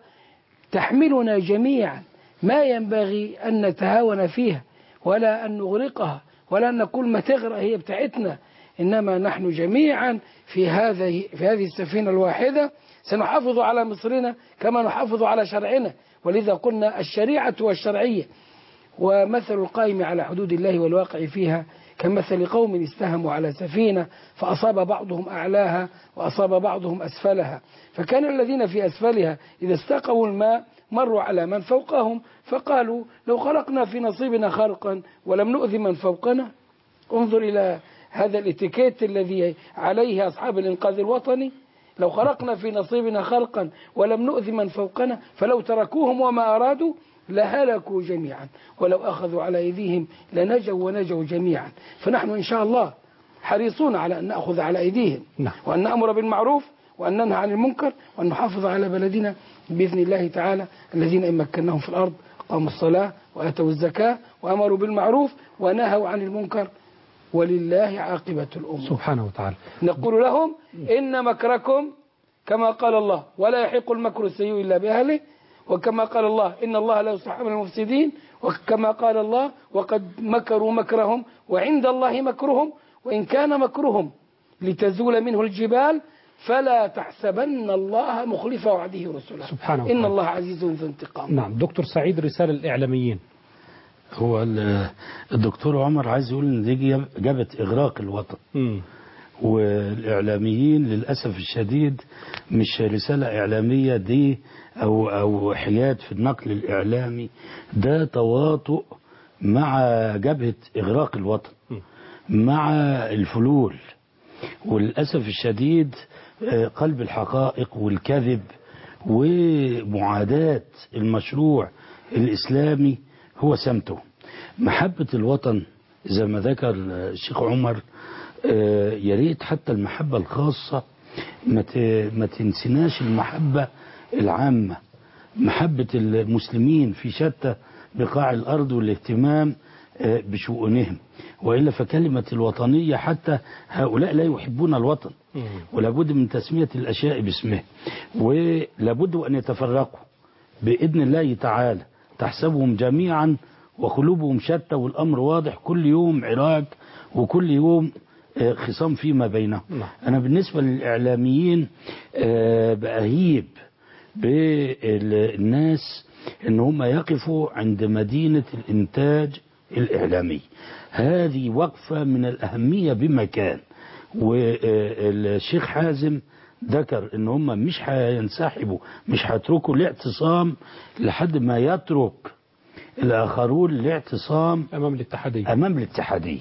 تحملنا جميعا، ما ينبغي أن نتهاون فيها ولا أن نغرقها ولا أن نقول ما تغرق هي بتاعتنا، إنما نحن جميعا في هذه السفينة الواحدة سنحافظ على مصرنا كما نحافظ على شرعنا. ولذا قلنا الشريعة والشرعية، ومثل القائم على حدود الله والواقع فيها كمثل قوم استهموا على سفينة فأصاب بعضهم أعلاها وأصاب بعضهم أسفلها، فكان الذين في أسفلها إذا استقوا الماء مروا على من فوقهم فقالوا لو خلقنا في نصيبنا خلقا ولم نؤذي من فوقنا. انظر إلى هذا الاتيكيت الذي عليه أصحاب الإنقاذ الوطني، لو خلقنا في نصيبنا خلقا ولم نؤذي من فوقنا فلو تركوهم وما أرادوا لهلكوا جميعا، ولو أخذوا على أيديهم لنجوا ونجوا جميعا. فنحن إن شاء الله حريصون على أن نأخذ على أيديهم وأن نأمر بالمعروف وأن ننهى عن المنكر وأن نحافظ على بلدنا بإذن الله تعالى. الذين إن مكناهم في الأرض أقاموا الصلاة وآتوا الزكاة وأمروا بالمعروف ونهوا عن المنكر ولله عاقبة الأمور سبحانه وتعالى. نقول لهم إن مكركم كما قال الله ولا يحق المكر السيء إلا بأهله، وكما قال الله إن الله لا يصلح عمل المفسدين، وكما قال الله وقد مكروا مكرهم وعند الله مكرهم وإن كان مكرهم لتزول منه الجبال فلا تحسبن الله مخلف وعده رسله سبحانه إن الله عزيز ذو انتقام. نعم. دكتور سعيد، رسالة الإعلاميين. هو الدكتور عمر عايز يقول ان دي جابت إغراق الوطن والإعلاميين للأسف الشديد مش رسالة إعلامية دي أو حياد في النقل الإعلامي، ده تواطؤ مع جبهة إغراق الوطن مع الفلول. وللأسف الشديد قلب الحقائق والكذب ومعاداة المشروع الإسلامي هو سمته. محبة الوطن زي ما ذكر الشيخ عمر، يا ريت حتى المحبة الخاصة ما تنسناش المحبة العامة، محبة المسلمين في شتى بقاع الأرض والاهتمام بشؤونهم، وإلا فكلمة الوطنية حتى هؤلاء لا يحبون الوطن، ولابد من تسمية الأشياء باسمه، ولابد أن يتفرقوا بإذن الله تعالى تحسبهم جميعا وقلوبهم شتى، والأمر واضح، كل يوم عراك وكل يوم خصام فيما بينهم. أنا بالنسبة للإعلاميين بأهيب بالناس إن هم يقفوا عند مدينة الإنتاج الإعلامي. هذه وقفة من الأهمية بمكان، والشيخ حازم ذكر إن هم مش هينسحبوا، مش هيتركوا الاعتصام لحد ما يترك الآخرون الاعتصام أمام الاتحادية.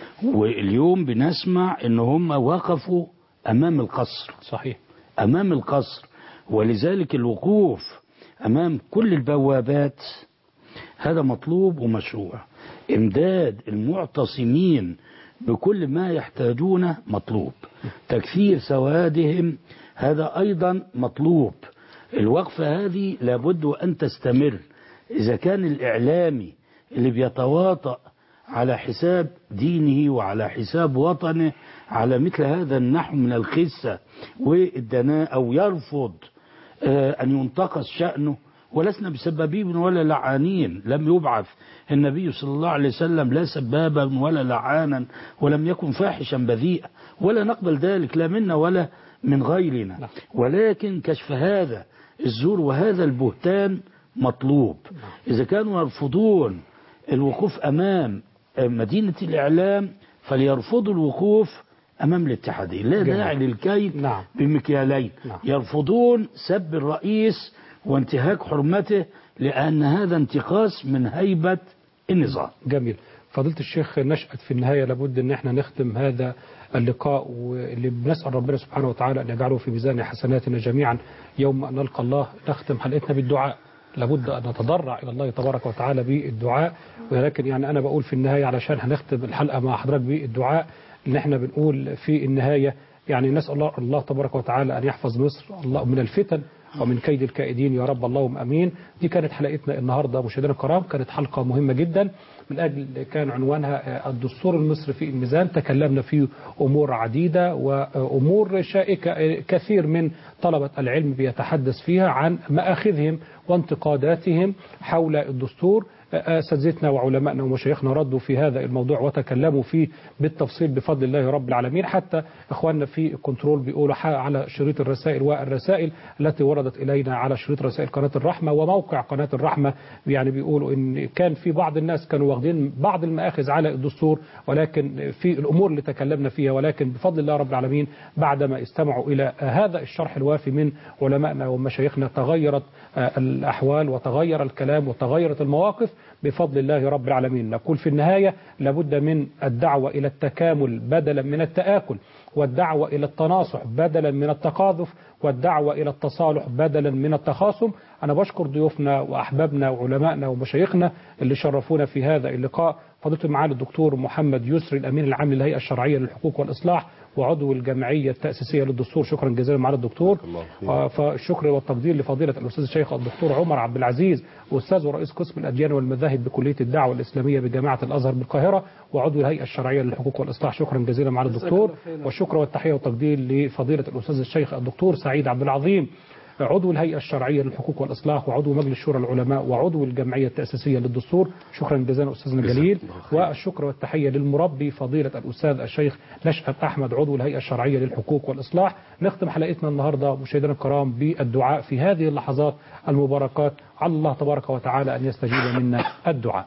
واليوم بنسمع إن هم وقفوا أمام القصر. صحيح، أمام القصر، ولذلك الوقوف أمام كل البوابات هذا مطلوب ومشروع. إمداد المعتصمين بكل ما يحتاجونه مطلوب. تكثير سوادهم هذا أيضا مطلوب. الوقفة هذه لابد أن تستمر. إذا كان الإعلامي اللي بيتواطأ على حساب دينه وعلى حساب وطنه على مثل هذا النحو من الخسة والدناء، أو يرفض أن ينتقص شأنه، ولسنا بسبابين ولا لعانين. لم يبعث النبي صلى الله عليه وسلم لا سبابا ولا لعانا، ولم يكن فاحشا بذيئا، ولا نقبل ذلك لا منا ولا من غيرنا. ولكن كشف هذا الزور وهذا البهتان مطلوب. إذا كانوا يرفضون الوقوف أمام مدينة الإعلام فليرفضوا الوقوف أمام الاتحادية. لا داعي للكيد بمكيالين. يرفضون سب الرئيس وانتهاك حرمته، لأن هذا انتقاص من هيبة النظام. جميل. فضيلة الشيخ نشأت في النهاية لابد أن احنا نختم هذا اللقاء، واللي بنسأل ربنا سبحانه وتعالى أن يجعله في ميزان حسناتنا جميعا يوم أن نلقى الله. نختم حلقتنا بالدعاء. لابد أن نتضرع إلى الله تبارك وتعالى بالدعاء. ولكن يعني أنا بقول في النهاية علشان هنختم الحلقة مع حضرتك بالدعاء، إن احنا بنقول في النهاية يعني نسأل الله تبارك وتعالى أن يحفظ مصر الله من الفتن ومن كيد الكائدين يا رب، اللهم أمين. دي كانت حلقتنا النهاردة مشاهدينا الكرام. كانت حلقة مهمة جدا من أجل كان عنوانها الدستور المصري في الميزان. تكلمنا في أمور عديدة وأمور شائكة، كثير من طلبة العلم بيتحدث فيها عن مآخذهم وانتقاداتهم حول الدستور. أساتذتنا وعلمائنا ومشايخنا ردوا في هذا الموضوع وتكلموا فيه بالتفصيل بفضل الله رب العالمين. حتى إخواننا في الكنترول بيقولوا على شريط الرسائل والرسائل التي وردت إلينا على شريط رسائل قناة الرحمة وموقع قناة الرحمة، يعني بيقولوا إن كان في بعض الناس كانوا واخدين بعض المآخذ على الدستور، ولكن في الأمور اللي تكلمنا فيها، ولكن بفضل الله رب العالمين بعدما استمعوا إلى هذا الشرح الوافي من علمائنا ومشايخنا تغيرت الأحوال وتغير الكلام وتغيرت المواقف بفضل الله رب العالمين. نقول في النهاية لابد من الدعوة إلى التكامل بدلا من التآكل، والدعوة إلى التناصح بدلا من التقاذف، والدعوة إلى التصالح بدلا من التخاصم. أنا بشكر ضيوفنا وأحبابنا وعلمائنا ومشايخنا اللي شرفونا في هذا اللقاء. فضيلة معالي الدكتور محمد يسري الأمين العام للهيئة الشرعية للحقوق والإصلاح وعضو الجمعية التأسيسية للدستور، شكرا جزيلا معالي الدكتور. فالشكر والتقدير لفضيلة الأستاذ الشيخ الدكتور عمر عبد العزيز، أستاذ ورئيس قسم الأديان والمذاهب بكلية الدعوة الإسلامية بجامعة الأزهر بالقاهرة وعضو الهيئة الشرعية للحقوق والإصلاح، شكرا جزيلا معالي الدكتور. والشكر والتحية والتقدير لفضيلة الأستاذ الشيخ الدكتور سعيد عبد العظيم، عضو الهيئة الشرعية للحقوق والإصلاح وعضو مجلس شورى العلماء وعضو الجمعية التأسيسية للدستور، شكرا جزيلا أستاذنا الجليل. والشكر والتحية للمربي فضيلة الأستاذ الشيخ نشأت أحمد عضو الهيئة الشرعية للحقوق والإصلاح. نختم حلقتنا النهاردة مشاهدينا الكرام بالدعاء في هذه اللحظات المباركات، على الله تبارك وتعالى أن يستجيب منا الدعاء.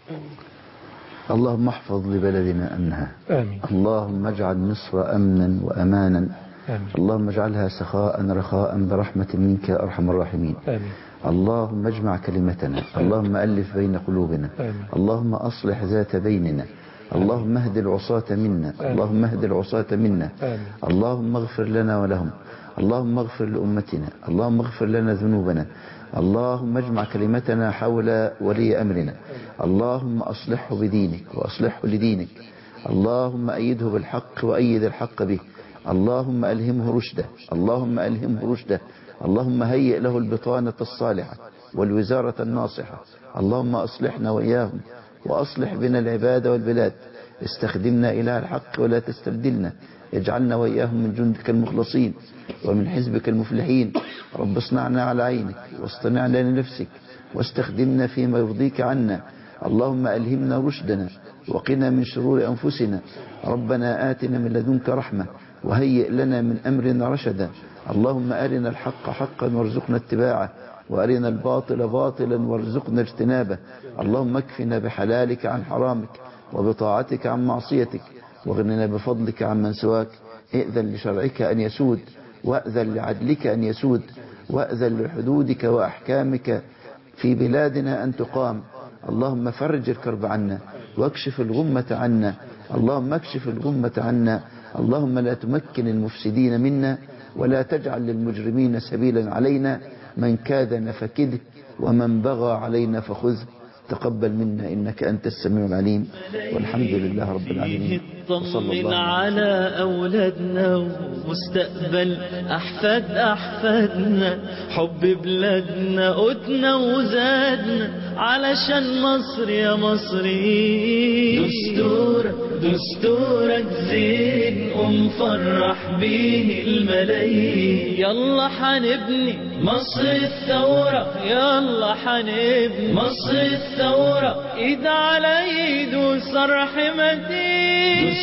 اللهم احفظ لبلدنا أمنها. آمين. اللهم اجعل مصر أمنا وأمانا. آمين. اللهم اجعلها سخاء رخاء برحمة منك يا أرحم الراحمين. آمين. اللهم اجمع كلمتنا. اللهم ألف بين قلوبنا. اللهم أصلح ذات بيننا. اللهم اهد العصاة منا. اللهم اهد العصاة منا. اللهم اغفر لنا ولهم. اللهم اغفر لأمتنا. اللهم اغفر لنا ذنوبنا. اللهم اجمع كلمتنا حول ولي أمرنا. اللهم أصلحه بدينك وأصلحه لدينك. اللهم أيده بالحق وأيد الحق به. اللهم ألهمه رشده. اللهم ألهمه رشده. اللهم هيئ له البطانة الصالحة والوزارة الناصحة. اللهم أصلحنا وإياهم وأصلح بنا العباد والبلاد. استخدمنا إلى الحق ولا تستبدلنا. اجعلنا وإياهم من جندك المخلصين ومن حزبك المفلحين. رب اصنعنا على عينك واصطنعنا لنفسك واستخدمنا فيما يرضيك عنا. اللهم ألهمنا رشدنا وقنا من شرور أنفسنا. ربنا آتنا من لدنك رحمة وهيئ لنا من أمرنا رشدا. اللهم أرنا الحق حقا وارزقنا اتباعه وأرنا الباطل باطلا وارزقنا اجتنابه. اللهم اكفنا بحلالك عن حرامك وبطاعتك عن معصيتك واغننا بفضلك عن من سواك. ائذن لشرعك أن يسود وأذن لعدلك أن يسود وأذن لحدودك وأحكامك في بلادنا أن تقام. اللهم فرج الكرب عنا واكشف الغمة عنا. اللهم اكشف الغمة عنا. اللهم لا تمكن المفسدين منا ولا تجعل للمجرمين سبيلا علينا. من كادنا فكده ومن بغى علينا فخذه. تقبل منا إنك أنت السميع العليم والحمد لله رب العالمين. طمن على أولادنا ومستقبل أحفادنا حب بلادنا قوتنا وزادنا علشان مصر يا مصري. دستورك زين ومفرح بيه الملايين. يلا حنبني مصر الثورة يلا حنبني مصر الثورة ايد على ايد وصرح متين.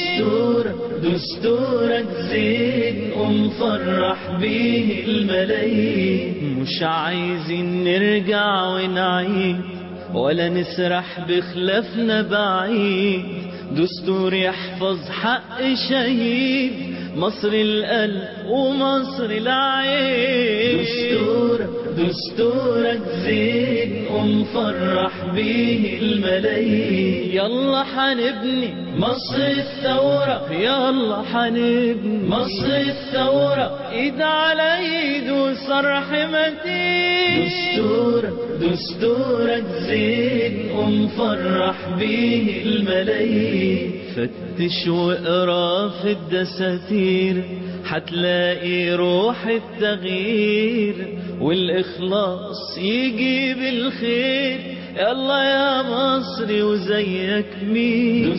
دستورك زين ومفرح بيه الملايين. مش عايزين نرجع ونعيد ولا نسرح بخلافنا بعيد. دستور يحفظ حق شهيد مصر القلب ومصر العين. دستورك زين ومفرح بيه الملايين. يلا حنبني مصر الثورة يلا حنبني مصر الثورة ايد على ايد وصرح متين. دستورك زين ومفرح بيه الملايين. فتش واقرا في الدساتير هتلاقي روح التغيير والإخلاص يجيب الخير. يلا يا مصري وزيك مين.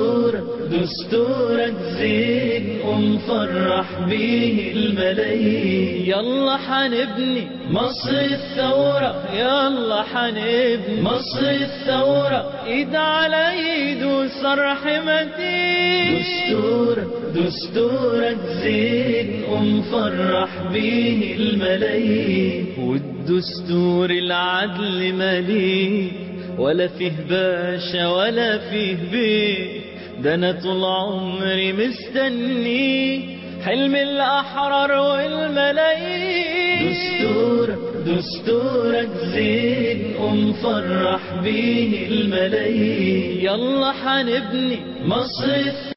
دستورك زين ومفرح بيه الملايين. يلا حنبني مصر الثورة يلا حنبني مصر الثورة ايد على ايد وصرح متين. دستورك زين ومفرح بيه الملايين. والدستور العدل مليء ولا فيه باشا ولا فيه بيت. ده انا طول عمري مستني حلم الأحرار والملايين. دستورك زين ومفرح بيه الملايين. يلا حنبني مصر